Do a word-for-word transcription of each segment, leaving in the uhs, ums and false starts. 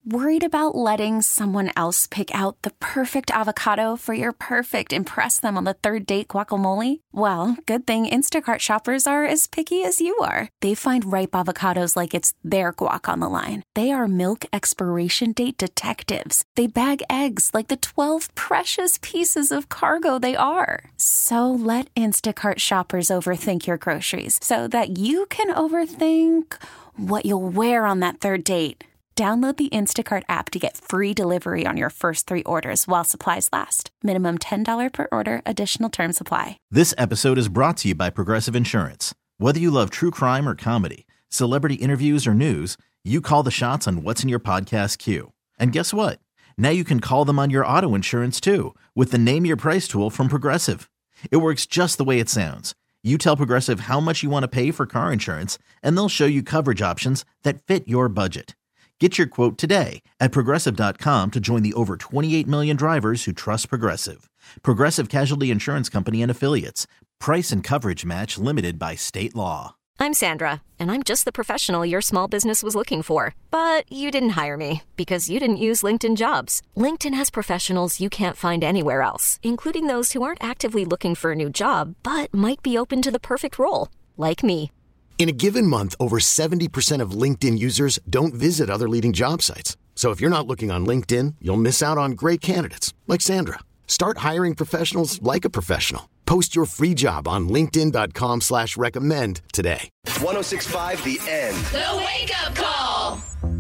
Worried about letting someone else pick out the perfect avocado for your perfect impress them on the third date guacamole? Well, good thing Instacart shoppers are as picky as you are. They find ripe avocados like it's their guac on the line. They are milk expiration date detectives. They bag eggs like the twelve precious pieces of cargo they are. So let Instacart shoppers overthink your groceries so that you can overthink what you'll wear on that third date. Download the Instacart app to get free delivery on your first three orders while supplies last. Minimum ten dollars per order. Additional terms apply. This episode is brought to you by Progressive Insurance. Whether you love true crime or comedy, celebrity interviews or news, you call the shots on what's in your podcast queue. And guess what? Now you can call them on your auto insurance too with the Name Your Price tool from Progressive. It works just the way it sounds. You tell Progressive how much you want to pay for car insurance, and they'll show you coverage options that fit your budget. Get your quote today at Progressive dot com to join the over twenty-eight million drivers who trust Progressive. Progressive Casualty Insurance Company and Affiliates. Price and coverage match limited by state law. I'm Sandra, and I'm just the professional your small business was looking for. But you didn't hire me because you didn't use LinkedIn Jobs. LinkedIn has professionals you can't find anywhere else, including those who aren't actively looking for a new job, but might be open to the perfect role, like me. In a given month, over seventy percent of LinkedIn users don't visit other leading job sites. So if you're not looking on LinkedIn, you'll miss out on great candidates like Sandra. Start hiring professionals like a professional. Post your free job on linkedin dot com slash recommend today. one oh six point five The End. The Wake Up Call.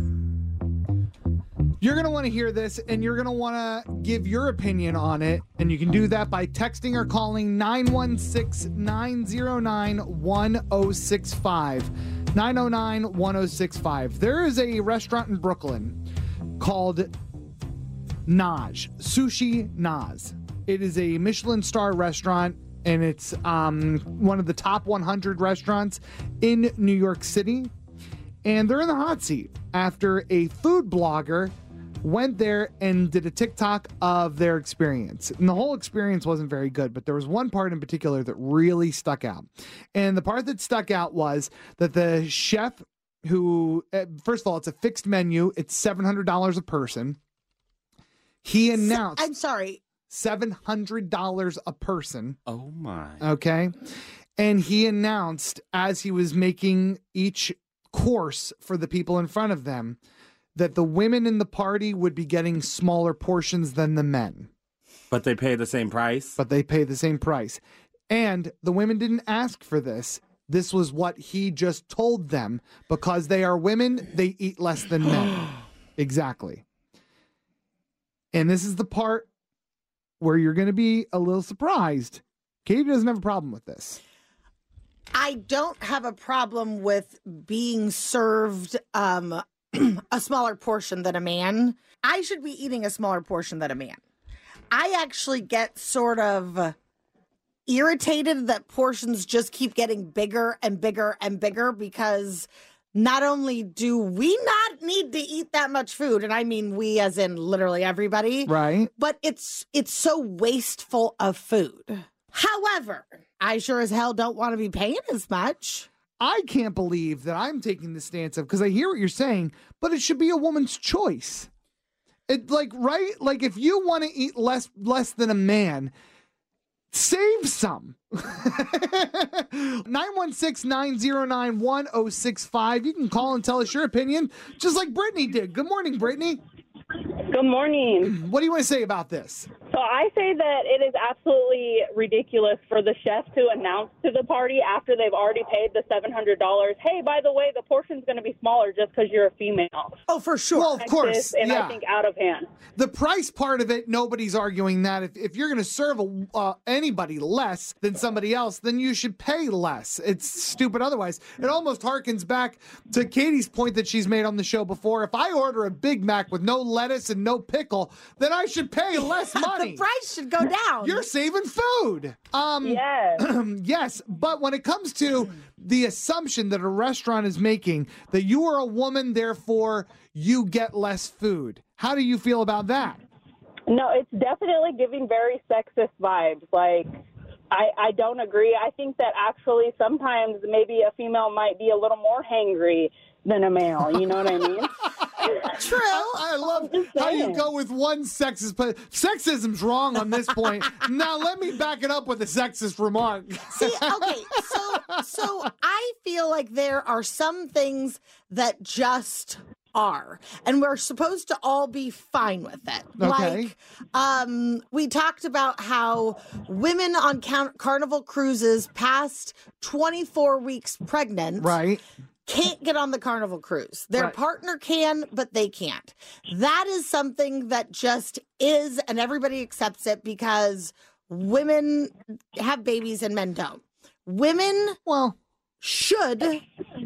You're going to want to hear this, and you're going to want to give your opinion on it, and you can do that by texting or calling nine one six, nine oh nine, one oh six five. nine oh nine, one oh six five. There is a restaurant in Brooklyn called Naj, Sushi Naz. It is a Michelin star restaurant, and it's um, one of the top one hundred restaurants in New York City. And they're in the hot seat after a food blogger went there and did a TikTok of their experience. And the whole experience wasn't very good, but there was one part in particular that really stuck out. And the part that stuck out was that the chef who, first of all, it's a fixed menu. It's seven hundred dollars a person. He announced... I'm sorry. seven hundred dollars a person. Oh, my. Okay. And he announced as he was making each course for the people in front of them that the women in the party would be getting smaller portions than the men. But they pay the same price? But they pay the same price. And the women didn't ask for this. This was what he just told them. Because they are women, they eat less than men. Exactly. And this is the part where you're going to be a little surprised. Katie doesn't have a problem with this. I don't have a problem with being served um, a smaller portion than a man. I should be eating a smaller portion than a man. I actually get sort of irritated that portions just keep getting bigger and bigger and bigger because not only do we not need to eat that much food, and I mean we as in literally everybody, right? But it's it's so wasteful of food. However, I sure as hell don't want to be paying as much. I can't believe that I'm taking the stance of, because I hear what you're saying, but it should be a woman's choice. It like, right? Like if you want to eat less less than a man, save some. nine one six, nine oh nine, one oh six five. You can call and tell us your opinion, just like Brittany did. Good morning, Brittany. Good morning. What do you want to say about this? So I say that it is absolutely ridiculous for the chef to announce to the party after they've already paid the seven hundred dollars, hey, by the way, the portion's going to be smaller just because you're a female. Oh, for sure. Well, of course. And yeah. I think out of hand. The price part of it, nobody's arguing that. If, if you're going to serve a, uh, anybody less than somebody else, then you should pay less. It's stupid otherwise. It almost harkens back to Katie's point that she's made on the show before. If I order a Big Mac with no lettuce and no pickle, then I should pay less money. The price should go down. You're saving food. Um, yes. yes, but when it comes to the assumption that a restaurant is making that you are a woman, therefore you get less food, how do you feel about that? No, it's definitely giving very sexist vibes. Like, I, I don't agree. I think that actually sometimes maybe a female might be a little more hangry than a male. You know what I mean? True. I, I love how you go with one sexist, but sexism's wrong on this point. Now let me back it up with a sexist remark. See, okay, so so I feel like there are some things that just are, and we're supposed to all be fine with it. Okay. Like, um, we talked about how women on Car- Carnival cruises past twenty-four weeks pregnant, Right. can't get on the Carnival cruise. Their Right. partner can, but they can't. That is something that just is, and everybody accepts it because women have babies and men don't. Women, well, should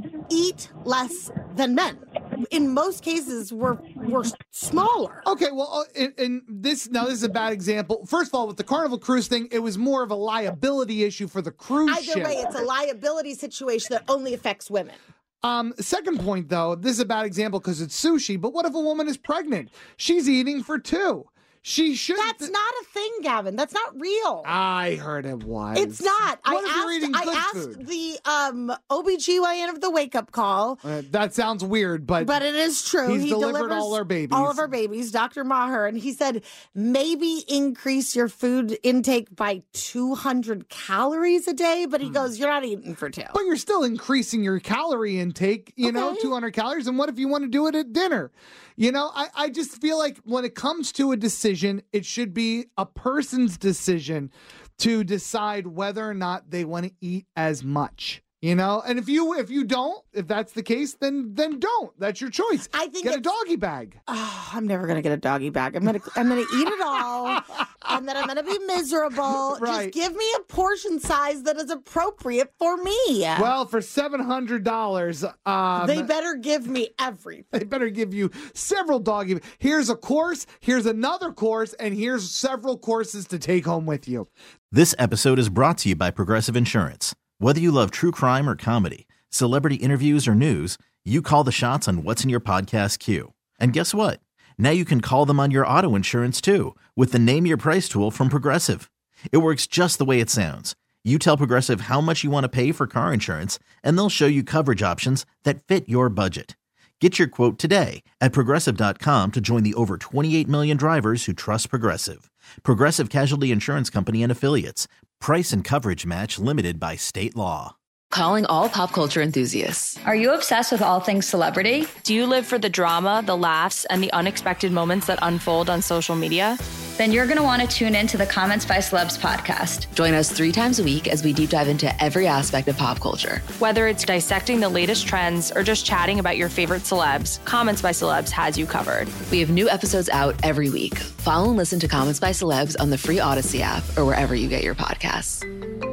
eat less than men. In most cases, we're we're smaller. Okay, well, and, and this now this is a bad example. First of all, with the Carnival cruise thing, it was more of a liability issue for the cruise Either ship. way, it's a liability situation that only affects women. Um, second point, though, this is a bad example because it's sushi, but what if a woman is pregnant? She's eating for two. She should. That's not a thing, Gavin. That's not real. I heard it was. It's not. What I if you're eating asked, good I asked food? the um, O B G Y N of the Wake Up Call. Uh, that sounds weird, but But it is true. He's he delivered delivers all our babies. All of our babies, Doctor Maher. And he said, maybe increase your food intake by two hundred calories a day. But he goes, you're not eating for two. But you're still increasing your calorie intake, you know, Okay. two hundred calories. And what if you want to do it at dinner? You know, I, I just feel like when it comes to a decision, it should be a person's decision to decide whether or not they want to eat as much. You know, and if you if you don't, if that's the case, then then don't. That's your choice. I think get a it's- doggy bag. Oh, I'm never gonna get a doggy bag. I'm gonna I'm gonna eat it all, and then I'm gonna be miserable. Right. Just give me a portion size that is appropriate for me. Well, for seven hundred dollars, um, they better give me everything. They better give you several doggy. Here's a course, here's another course, and here's several courses to take home with you. This episode is brought to you by Progressive Insurance. Whether you love true crime or comedy, celebrity interviews or news, you call the shots on what's in your podcast queue. And guess what? Now you can call them on your auto insurance too with the Name Your Price tool from Progressive. It works just the way it sounds. You tell Progressive how much you want to pay for car insurance, and they'll show you coverage options that fit your budget. Get your quote today at Progressive dot com to join the over twenty-eight million drivers who trust Progressive. Progressive Casualty Insurance Company and Affiliates. Price and coverage match limited by state law. Calling all pop culture enthusiasts. Are you obsessed with all things celebrity? Do you live for the drama, the laughs, and the unexpected moments that unfold on social media? Then you're going to want to tune in to the Comments by Celebs podcast. Join us three times a week as we deep dive into every aspect of pop culture. Whether it's dissecting the latest trends or just chatting about your favorite celebs, Comments by Celebs has you covered. We have new episodes out every week. Follow and listen to Comments by Celebs on the free Odyssey app or wherever you get your podcasts.